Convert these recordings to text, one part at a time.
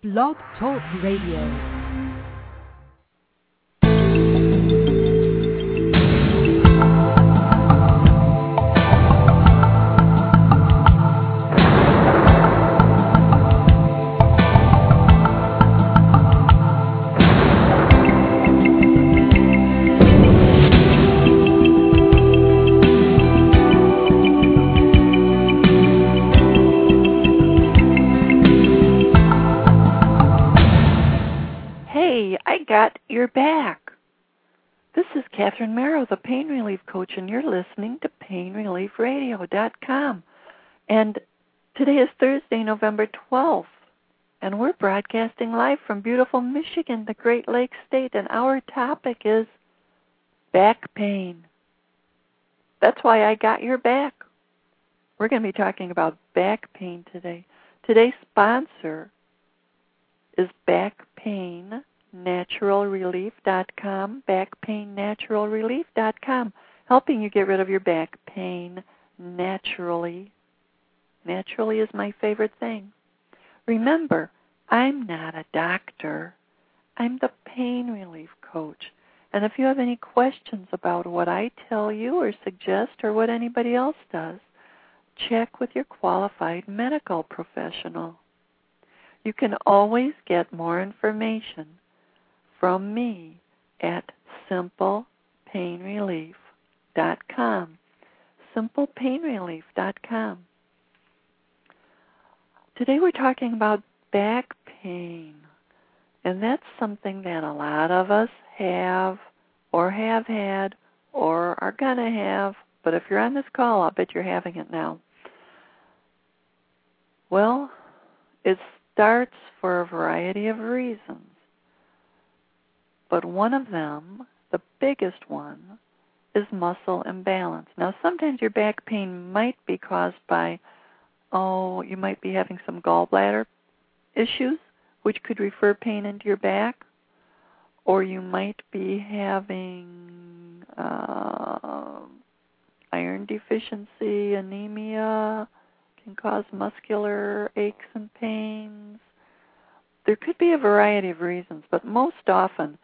Blog Talk Radio. Got your back. This is Catherine Merrow, the Pain Relief Coach, and you're listening to PainReliefRadio.com. And today is Thursday, November 12th, and we're broadcasting live from beautiful Michigan, the Great Lakes state, and our topic is back pain. That's why I got your back. We're going to be talking about back pain today. Today's sponsor is Back Pain naturalrelief.com, backpainnaturalrelief.com, helping you get rid of your back pain naturally. Naturally is my favorite thing. Remember, I'm not a doctor. I'm the pain relief coach. And if you have any questions about what I tell you or suggest or what anybody else does, check with your qualified medical professional. You can always get more information from me at simplepainrelief.com. Simplepainrelief.com. Today we're talking about back pain, and that's something that a lot of us have or have had or are going to have, but if you're on this call, I'll bet you're having it now. Well, it starts for a variety of reasons. But one of them, the biggest one, is muscle imbalance. Now, sometimes your back pain might be caused by, you might be having some gallbladder issues, which could refer pain into your back, or you might be having iron deficiency, anemia, can cause muscular aches and pains. There could be a variety of reasons, but most often,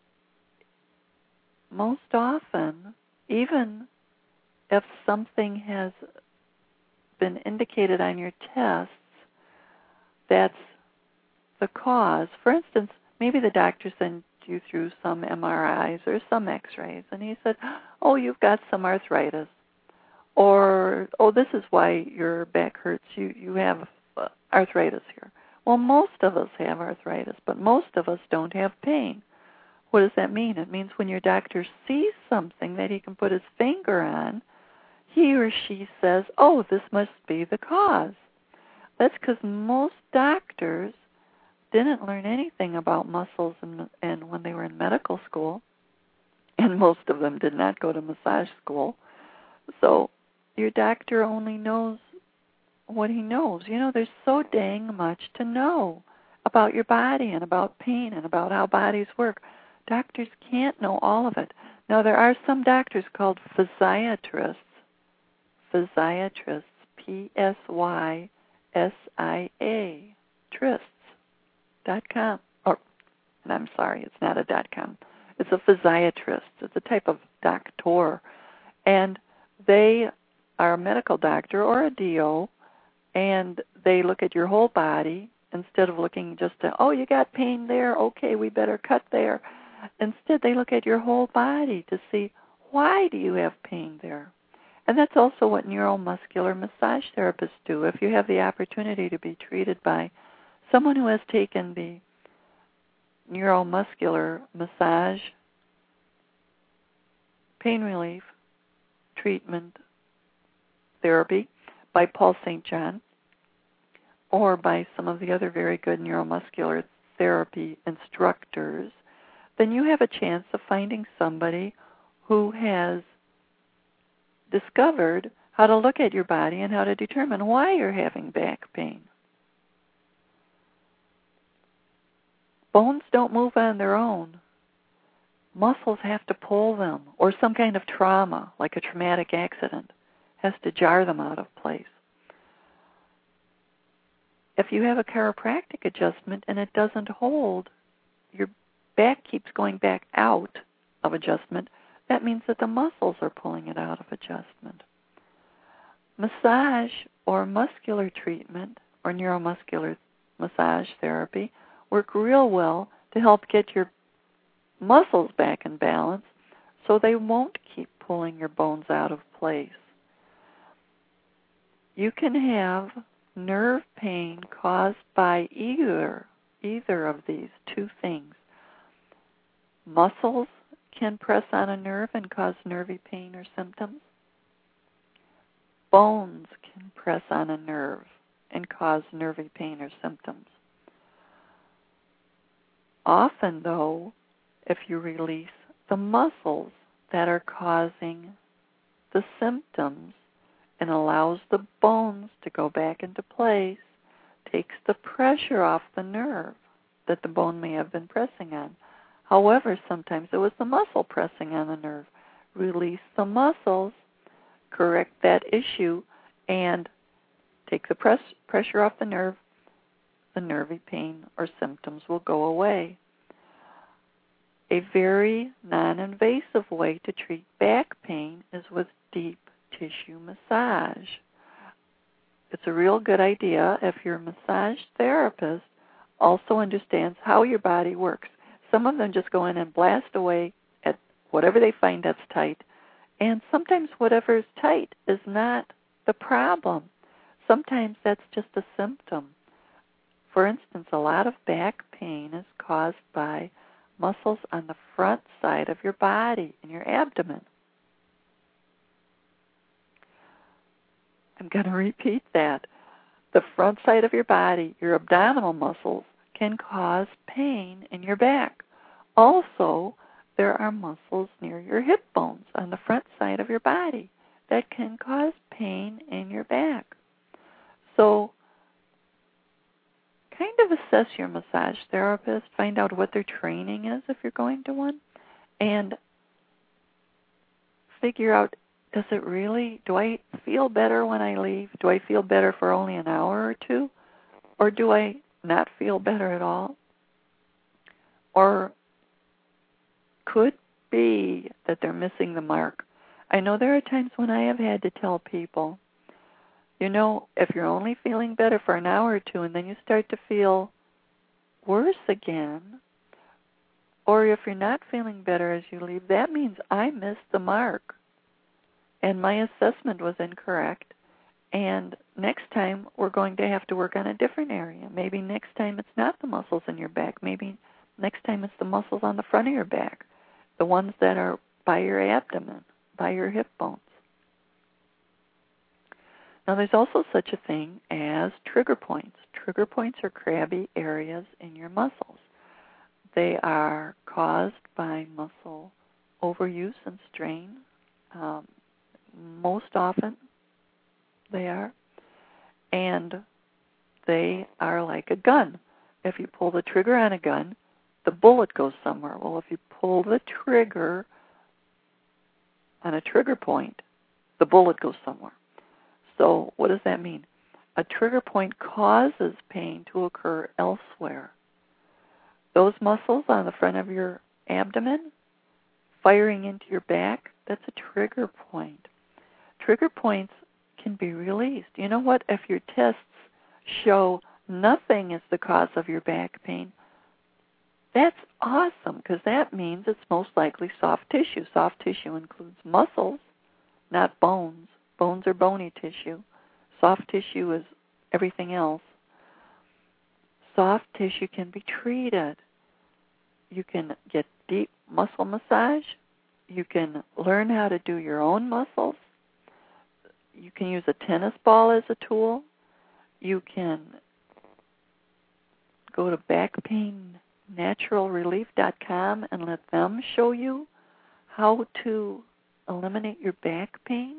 even if something has been indicated on your tests, that's the cause. For instance, maybe the doctor sent you through some MRIs or some X-rays, and he said, you've got some arthritis. Or, this is why your back hurts. You have arthritis here. Well, most of us have arthritis, but most of us don't have pain. What does that mean? It means when your doctor sees something that he can put his finger on, he or she says, this must be the cause. That's because most doctors didn't learn anything about muscles and when they were in medical school, and most of them did not go to massage school. So your doctor only knows what he knows. There's so dang much to know about your body and about pain and about how bodies work. Doctors can't know all of it. Now, there are some doctors called physiatrists, P-S-Y-S-I-A, trists.com. And I'm sorry, it's not a .com. It's a physiatrist. It's a type of doctor. And they are a medical doctor or a DO, and they look at your whole body instead of looking just at, you got pain there, okay, we better cut there. Instead, they look at your whole body to see, why do you have pain there? And that's also what neuromuscular massage therapists do. If you have the opportunity to be treated by someone who has taken the neuromuscular massage, pain relief, treatment, therapy by Paul St. John, or by some of the other very good neuromuscular therapy instructors, then you have a chance of finding somebody who has discovered how to look at your body and how to determine why you're having back pain. Bones don't move on their own. Muscles have to pull them, or some kind of trauma, like a traumatic accident, has to jar them out of place. if you have a chiropractic adjustment and it doesn't hold, your back keeps going back out of adjustment, that means that the muscles are pulling it out of adjustment. Massage or muscular treatment or neuromuscular massage therapy work real well to help get your muscles back in balance so they won't keep pulling your bones out of place. You can have nerve pain caused by either of these two things. Muscles can press on a nerve and cause nervy pain or symptoms. Bones can press on a nerve and cause nervy pain or symptoms. Often, though, if you release the muscles that are causing the symptoms and allows the bones to go back into place, takes the pressure off the nerve that the bone may have been pressing on. However, sometimes it was the muscle pressing on the nerve. Release the muscles, correct that issue, and take the pressure off the nerve. The nervy pain or symptoms will go away. A very non-invasive way to treat back pain is with deep tissue massage. It's a real good idea if your massage therapist also understands how your body works. Some of them just go in and blast away at whatever they find that's tight, and sometimes whatever is tight is not the problem. Sometimes that's just a symptom. For instance, a lot of back pain is caused by muscles on the front side of your body, in your abdomen. I'm going to repeat that. The front side of your body, your abdominal muscles, can cause pain in your back. Also, there are muscles near your hip bones on the front side of your body that can cause pain in your back. So, kind of assess your massage therapist, find out what their training is if you're going to one, and figure out, do I feel better when I leave? Do I feel better for only an hour or two? Or do I not feel better at all? Or could be that they're missing the mark. I know there are times when I have had to tell people, if you're only feeling better for an hour or two and then you start to feel worse again, or if you're not feeling better as you leave, that means I missed the mark and my assessment was incorrect, and next time we're going to have to work on a different area. Maybe next time it's not the muscles in your back. Maybe next time it's the muscles on the front of your back, the ones that are by your abdomen, by your hip bones. Now, there's also such a thing as trigger points. Trigger points are crabby areas in your muscles. They are caused by muscle overuse and strain. Most often they are. And they are like a gun. If you pull the trigger on a gun, the bullet goes somewhere. Well, if you pull the trigger on a trigger point, the bullet goes somewhere. So what does that mean? A trigger point causes pain to occur elsewhere. Those muscles on the front of your abdomen firing into your back, that's a trigger point. Trigger points can be released. You know what? If your tests show nothing is the cause of your back pain, that's awesome, because that means it's most likely soft tissue. Soft tissue includes muscles, not bones. Bones are bony tissue. Soft tissue is everything else. Soft tissue can be treated. You can get deep muscle massage. You can learn how to do your own muscles. You can use a tennis ball as a tool. You can go to backpainnaturalrelief.com and let them show you how to eliminate your back pain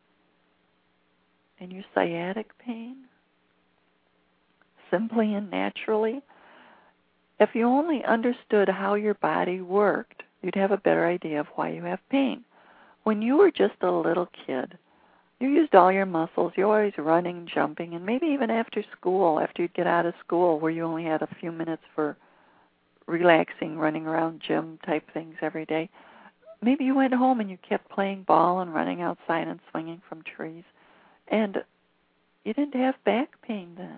and your sciatic pain simply and naturally. If you only understood how your body worked, you'd have a better idea of why you have pain. When you were just a little kid, You used all your muscles. You're always running, jumping, and maybe even after school, after you'd get out of school where you only had a few minutes for relaxing, running around gym type things every day. Maybe you went home and you kept playing ball and running outside and swinging from trees. And you didn't have back pain then.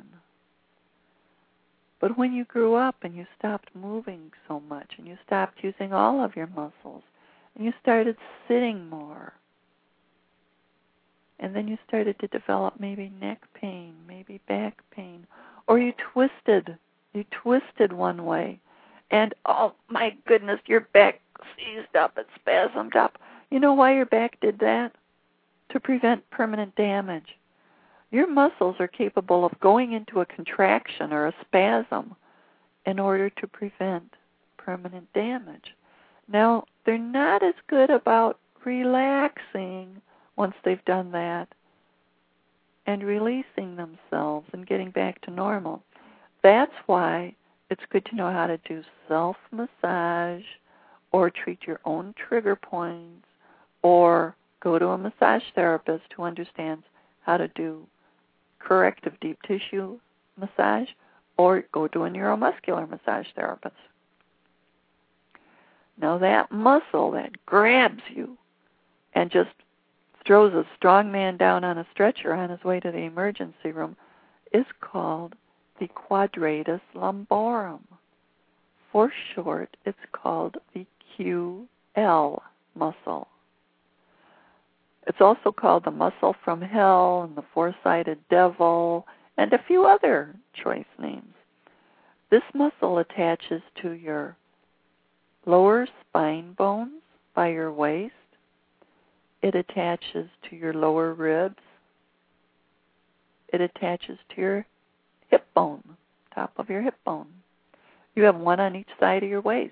But when you grew up and you stopped moving so much and you stopped using all of your muscles and you started sitting more, and then you started to develop maybe neck pain, maybe back pain, or you twisted one way, and oh my goodness, your back seized up and spasmed up. You know why your back did that? To prevent permanent damage. Your muscles are capable of going into a contraction or a spasm in order to prevent permanent damage. Now, they're not as good about relaxing once they've done that and releasing themselves and getting back to normal. That's why it's good to know how to do self-massage or treat your own trigger points or go to a massage therapist who understands how to do corrective deep tissue massage, or go to a neuromuscular massage therapist. Now that muscle that grabs you and just throws a strong man down on a stretcher on his way to the emergency room is called the quadratus lumborum. For short, it's called the QL muscle. It's also called the muscle from hell and the four-sided devil and a few other choice names. This muscle attaches to your lower spine bones by your waist. It attaches to your lower ribs. It attaches to your hip bone, top of your hip bone. You have one on each side of your waist.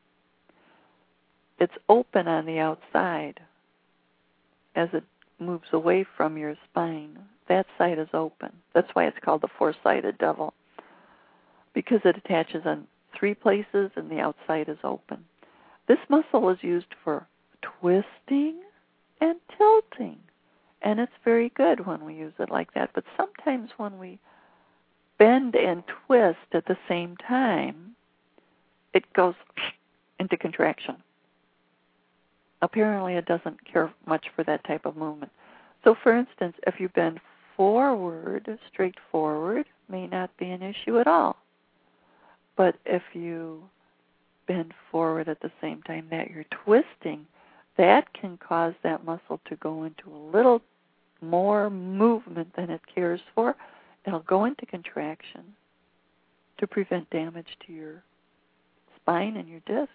It's open on the outside as it moves away from your spine. That side is open. That's why it's called the four-sided devil, because it attaches on three places and the outside is open. This muscle is used for twisting and tilting, and it's very good when we use it like that. But sometimes when we bend and twist at the same time, it goes into contraction. Apparently it doesn't care much for that type of movement. So for instance, if you bend forward, straight forward, may not be an issue at all. But if you bend forward at the same time that you're twisting, that can cause that muscle to go into a little more movement than it cares for. It'll go into contraction to prevent damage to your spine and your discs.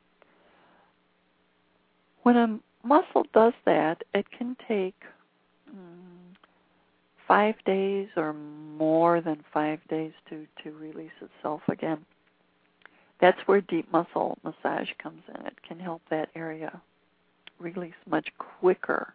When a muscle does that, it can take 5 days or more than 5 days to release itself again. That's where deep muscle massage comes in. It can help that area release much quicker.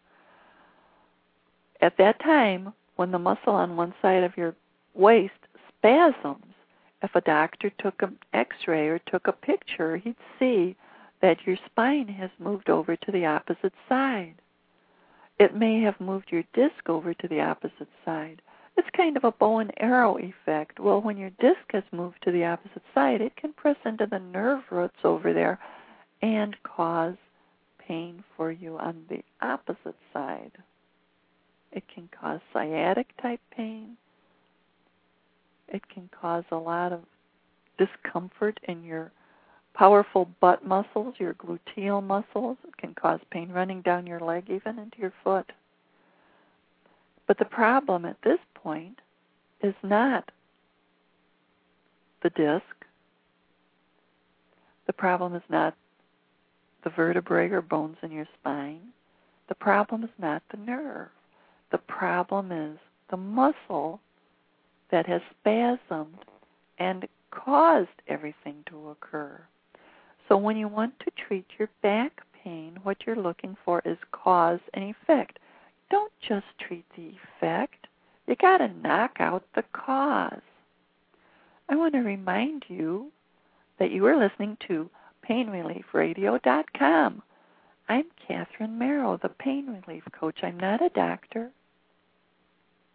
At that time, when the muscle on one side of your waist spasms, if a doctor took an x-ray or took a picture, he'd see that your spine has moved over to the opposite side. It may have moved your disc over to the opposite side. It's kind of a bow and arrow effect. Well, when your disc has moved to the opposite side, it can press into the nerve roots over there and cause pain for you on the opposite side. It can cause sciatic type pain. It can cause a lot of discomfort in your powerful butt muscles, your gluteal muscles. It can cause pain running down your leg, even into your foot. But the problem at this point is not the disc. The problem is not the vertebrae or bones in your spine. The problem is not the nerve. The problem is the muscle that has spasmed and caused everything to occur. So when you want to treat your back pain, what you're looking for is cause and effect. Don't just treat the effect. You got to knock out the cause. I want to remind you that you are listening to PainReliefRadio.com. I'm Catherine Merrow, the Pain Relief Coach. I'm not a doctor.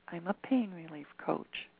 I'm a pain relief coach.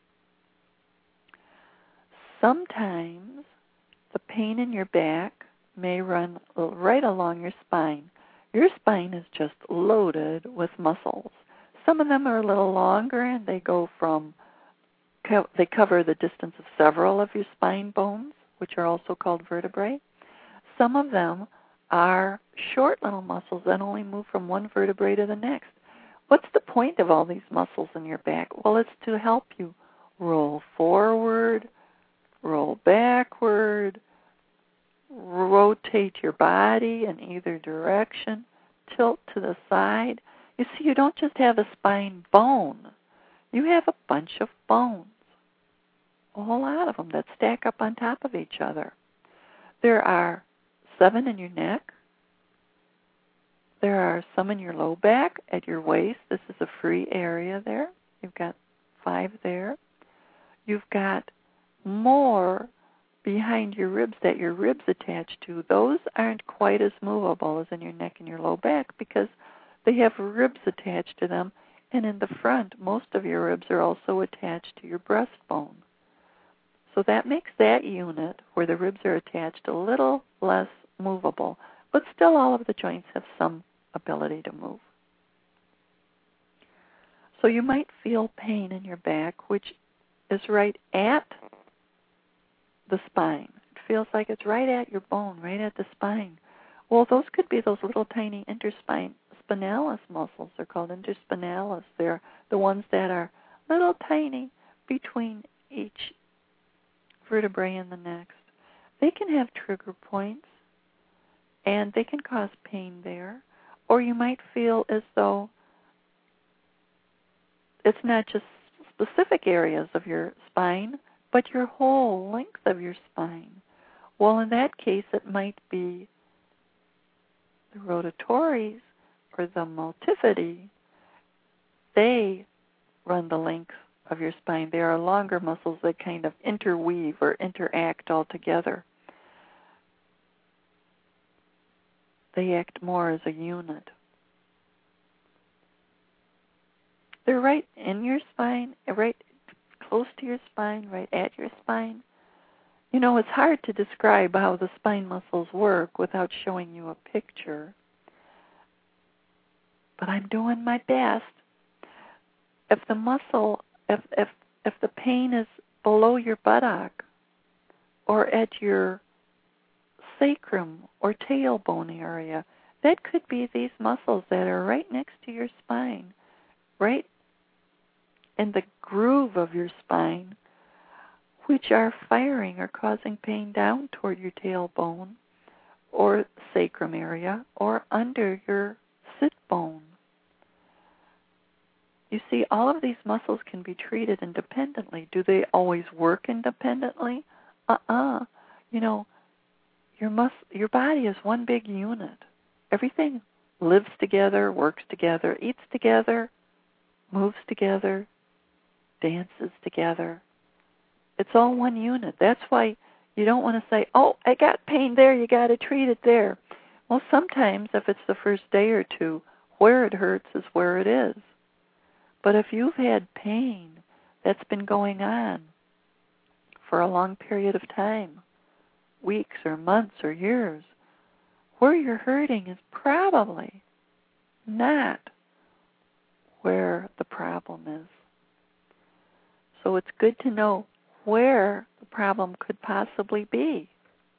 Sometimes the pain in your back may run right along your spine. Your spine is just loaded with muscles. Some of them are a little longer, and they cover the distance of several of your spine bones, which are also called vertebrae. Some of them are short little muscles that only move from one vertebrae to the next. What's the point of all these muscles in your back? Well, it's to help you roll forward, roll backward, rotate your body in either direction, tilt to the side. You see, you don't just have a spine bone. You have a bunch of bones, a whole lot of them that stack up on top of each other. There are 7 in your neck. There are some in your low back, at your waist. This is a free area there. You've got 5 there. You've got more behind your ribs that your ribs attach to. Those aren't quite as movable as in your neck and your low back because they have ribs attached to them. And in the front, most of your ribs are also attached to your breastbone. So that makes that unit where the ribs are attached a little less movable. But still all of the joints have some ability to move. So you might feel pain in your back, which is right at the spine. It feels like it's right at your bone, right at the spine. Well, those could be those little tiny interspinalis muscles. They're called interspinalis. They're the ones that are little tiny between each vertebrae and the next. They can have trigger points, and they can cause pain there. Or you might feel as though it's not just specific areas of your spine, but your whole length of your spine. Well, in that case, it might be the rotatories or the multifidi. They run the length of your spine. They are longer muscles that kind of interweave or interact all together. They act more as a unit. They're right in your spine, right close to your spine, right at your spine. You know, it's hard to describe how the spine muscles work without showing you a picture. But I'm doing my best. If the muscle, if the pain is below your buttock or at your sacrum or tailbone area, that could be these muscles that are right next to your spine, right in the groove of your spine, which are firing or causing pain down toward your tailbone or sacrum area or under your sit bone. You see, all of these muscles can be treated independently. Do they always work independently? You know, your body is one big unit. Everything lives together, works together, eats together, moves together, dances together. It's all one unit. That's why you don't want to say, oh, I got pain there, you got to treat it there. Well, sometimes if it's the first day or two, where it hurts is where it is. But if you've had pain that's been going on for a long period of time, weeks or months or years, where you're hurting is probably not where the problem is. So it's good to know where the problem could possibly be.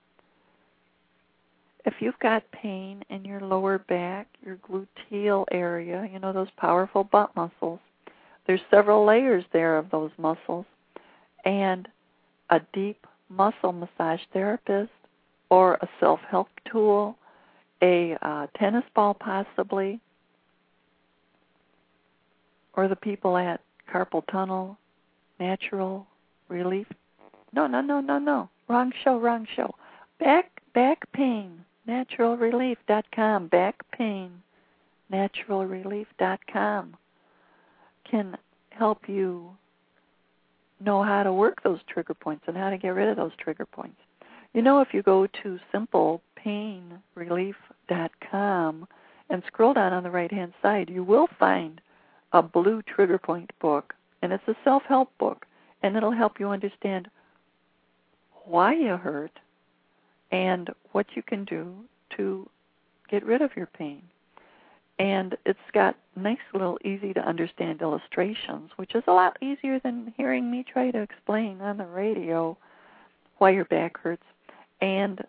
If you've got pain in your lower back, your gluteal area, you know, those powerful butt muscles, there's several layers there of those muscles, and a deep muscle massage therapist or a self-help tool, a tennis ball possibly, or the people at carpal tunnel, natural relief. No. Wrong show. Back pain, naturalrelief.com. Back pain, naturalrelief.com can help you know how to work those trigger points and how to get rid of those trigger points. You know, if you go to simplepainrelief.com and scroll down on the right-hand side, you will find a blue trigger point book And it's a self-help book, and it'll help you understand why you hurt and what you can do to get rid of your pain. And it's got nice little easy-to-understand illustrations, which is a lot easier than hearing me try to explain on the radio why your back hurts. And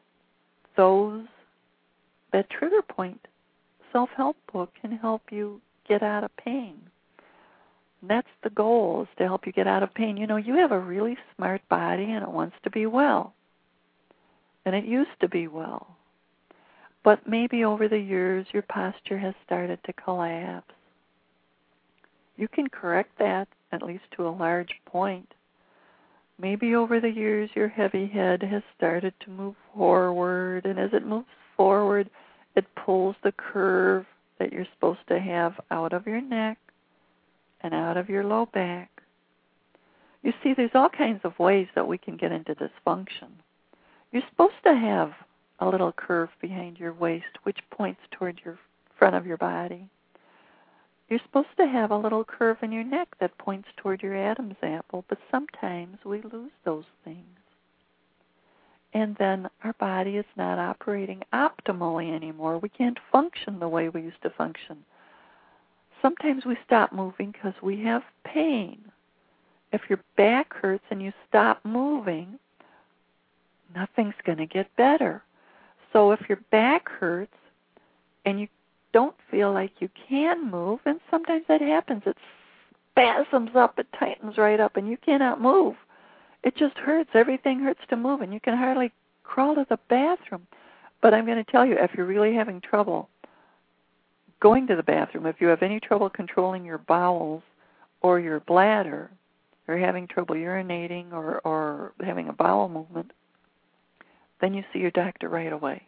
that trigger point self-help book can help you get out of pain. And that's the goal, is to help you get out of pain. You know, you have a really smart body, and it wants to be well. And it used to be well. But maybe over the years, your posture has started to collapse. You can correct that, at least to a large point. Maybe over the years, your heavy head has started to move forward, and as it moves forward, it pulls the curve that you're supposed to have out of your neck and out of your low back. You see, there's all kinds of ways that we can get into dysfunction. You're supposed to have a little curve behind your waist, which points toward your front of your body. You're supposed to have a little curve in your neck that points toward your Adam's apple, but sometimes we lose those things. And then our body is not operating optimally anymore. We can't function the way we used to function. Sometimes we stop moving because we have pain. If your back hurts and you stop moving, nothing's going to get better. So if your back hurts and you don't feel like you can move, and sometimes that happens, it spasms up, it tightens right up, and you cannot move. It just hurts. Everything hurts to move, and you can hardly crawl to the bathroom. But I'm going to tell you, if you're really having trouble going to the bathroom, if you have any trouble controlling your bowels or your bladder, or having trouble urinating or having a bowel movement, then you see your doctor right away.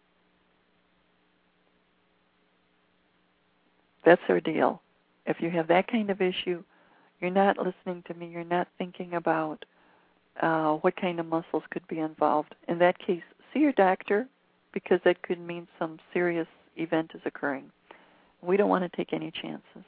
That's our deal. If you have that kind of issue, you're not listening to me, you're not thinking about what kind of muscles could be involved. In that case, see your doctor, because that could mean some serious event is occurring. We don't want to take any chances.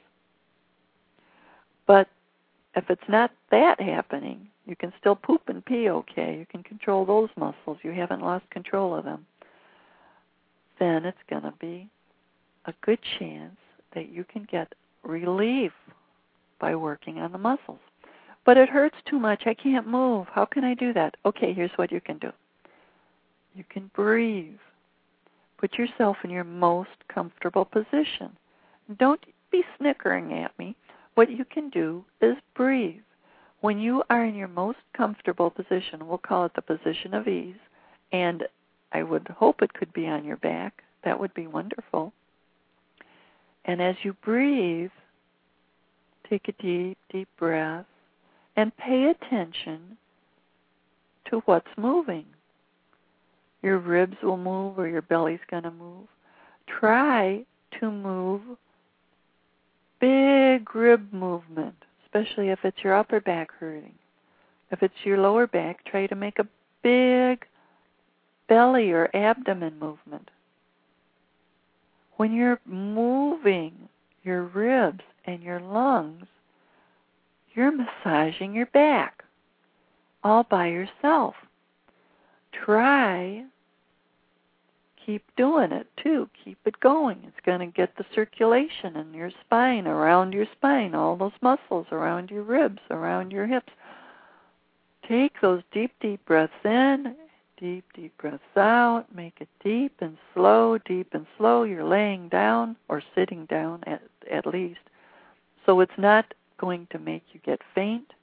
But if it's not that happening, you can still poop and pee okay. You can control those muscles. You haven't lost control of them. Then it's going to be a good chance that you can get relief by working on the muscles. But it hurts too much. I can't move. How can I do that? Okay, here's what you can do. You can breathe. Put yourself in your most comfortable position. Don't be snickering at me. What you can do is breathe. When you are in your most comfortable position, we'll call it the position of ease, and I would hope it could be on your back. That would be wonderful. And as you breathe, take a deep, deep breath and pay attention to what's moving. Your ribs will move or your belly's going to move. Try to move big rib movement, especially if it's your upper back hurting. If it's your lower back, try to make a big belly or abdomen movement. When you're moving your ribs and your lungs, you're massaging your back all by yourself. Keep doing it too. Keep it going. It's going to get the circulation in your spine, around your spine, all those muscles around your ribs, around your hips. Take those deep, deep breaths in, deep, deep breaths out. Make it deep and slow, deep and slow. You're laying down or sitting down at least. So it's not going to make you get faint.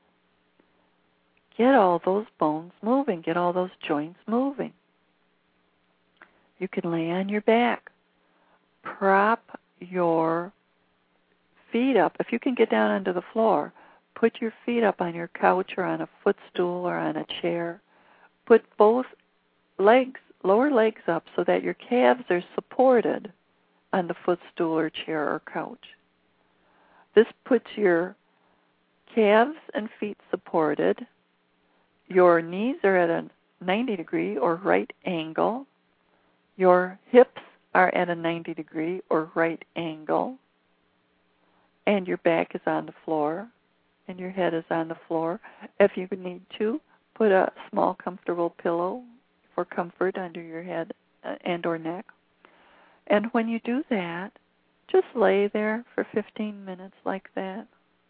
Get all those bones moving. Get all those joints moving. You can lay on your back. Prop your feet up. If you can get down onto the floor, put your feet up on your couch or on a footstool or on a chair. Put both legs, lower legs up so that your calves are supported on the footstool or chair or couch. This puts your calves and feet supported. Your knees are at a 90-degree or right angle. Your hips are at a 90-degree or right angle. And your back is on the floor. and your head is on the floor. If you need to, put a small comfortable pillow for comfort under your head and or neck. And when you do that, just lay there for 15 minutes like that,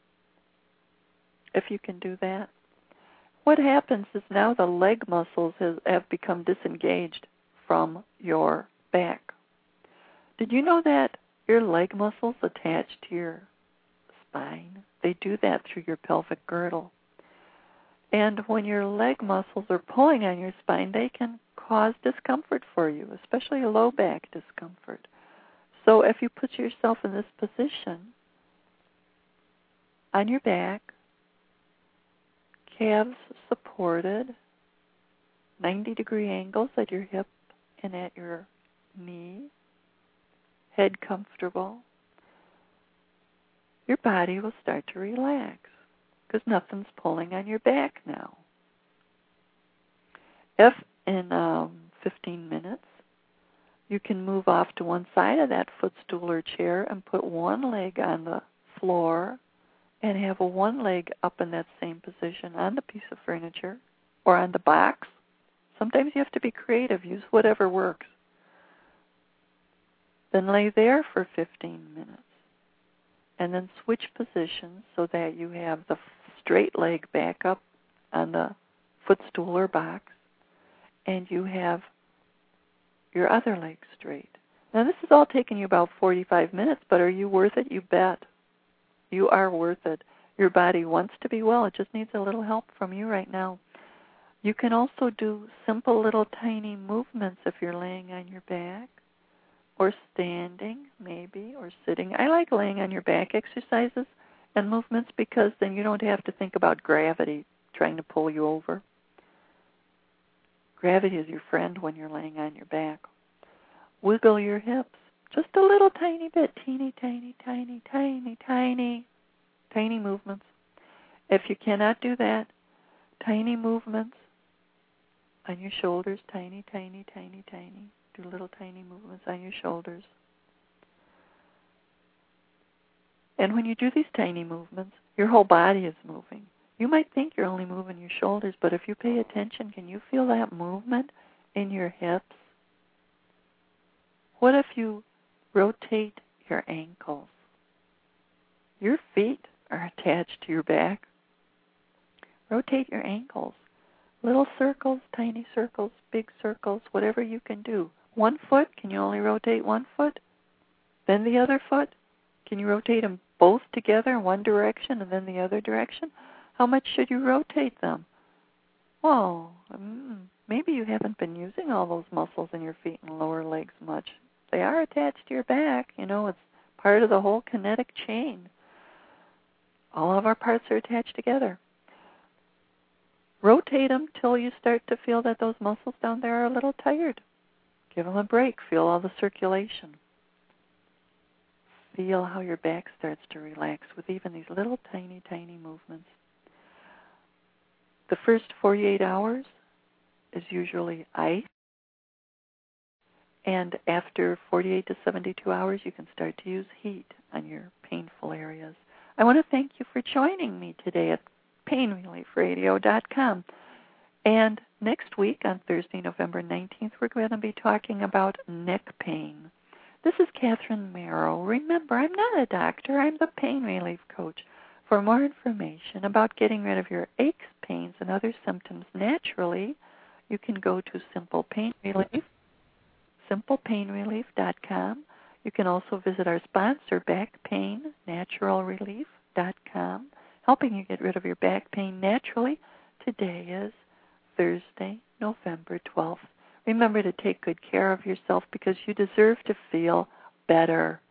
if you can do that. What happens is now the leg muscles have become disengaged from your back. Did you know that your leg muscles attach to your spine? They do that through your pelvic girdle. And when your leg muscles are pulling on your spine, they can cause discomfort for you, especially low back discomfort. So if you put yourself in this position, on your back, calves supported, 90-degree angles at your hip and at your knee, head comfortable, your body will start to relax because nothing's pulling on your back now. If in 15 minutes you can move off to one side of that footstool or chair and put one leg on the floor and have one leg up in that same position on the piece of furniture or on the box. Sometimes you have to be creative. Use whatever works. Then lay there for 15 minutes. And then switch positions so that you have the straight leg back up on the footstool or box, and you have your other leg straight. Now, this is all taking you about 45 minutes, but are you worth it? You bet. You are worth it. Your body wants to be well. It just needs a little help from you right now. You can also do simple little tiny movements if you're laying on your back, or standing maybe, or sitting. I like laying on your back exercises and movements because then you don't have to think about gravity trying to pull you over. Gravity is your friend when you're laying on your back. Wiggle your hips just a little tiny bit, teeny, tiny, tiny, tiny, tiny, tiny movements. If you cannot do that, tiny movements on your shoulders, tiny, tiny, tiny, tiny. Do little tiny movements on your shoulders. And when you do these tiny movements, your whole body is moving. You might think you're only moving your shoulders, but if you pay attention, can you feel that movement in your hips? What if you rotate your ankles? Your feet are attached to your back. Rotate your ankles. Little circles, tiny circles, big circles, whatever you can do. One foot, can you only rotate one foot? Then the other foot? Can you rotate them both together in one direction and then the other direction? How much should you rotate them? Well, maybe you haven't been using all those muscles in your feet and lower legs much. They are attached to your back. You know, it's part of the whole kinetic chain. All of our parts are attached together. Rotate them till you start to feel that those muscles down there are a little tired. Give them a break. Feel all the circulation. Feel how your back starts to relax with even these little tiny, tiny movements. The first 48 hours is usually ice. And after 48 to 72 hours, you can start to use heat on your painful areas. I want to thank you for joining me today at PainReliefRadio.com. And next week, on Thursday, November 19th, we're going to be talking about neck pain. This is Catherine Merrow. Remember, I'm not a doctor. I'm the pain relief coach. For more information about getting rid of your aches, pains, and other symptoms naturally, you can go to Simple Pain Relief, SimplePainRelief.com. You can also visit our sponsor, BackPainNaturalRelief.com, helping you get rid of your back pain naturally. Today is Thursday, November 12th. Remember to take good care of yourself because you deserve to feel better.